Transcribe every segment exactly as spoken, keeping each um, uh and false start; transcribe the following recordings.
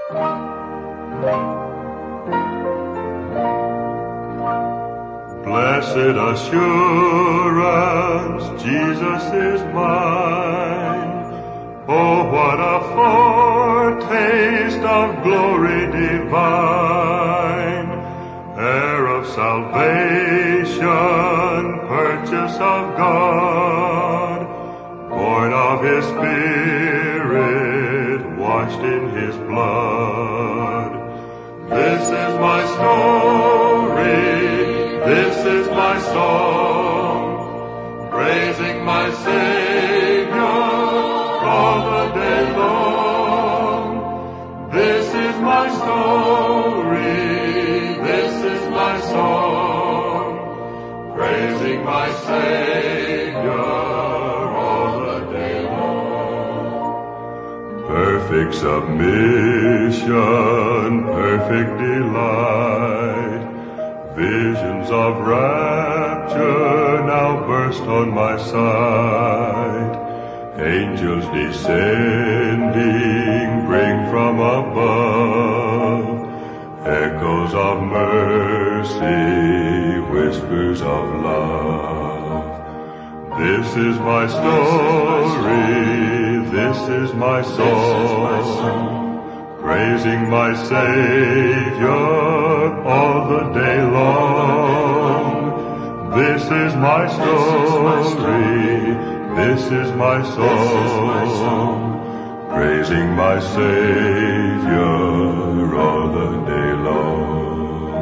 Blessed assurance, Jesus is mine. Oh, what a foretaste of glory divine, heir of salvation, purchase of God, born of His Spirit, washed in His blood. This is my story, this is my song, praising my Savior all the day long. This is my story, this is my song, praising my Savior all the day long. Perfect submission, perfect delight, visions of rapture now burst on my sight. Angels descending bring from above echoes of mercy, whispers of love. This is my story, this is my song, praising my Savior all the day long. This is my story, this is my song, praising my Savior all the day long.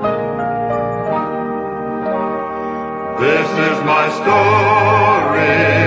This is my story,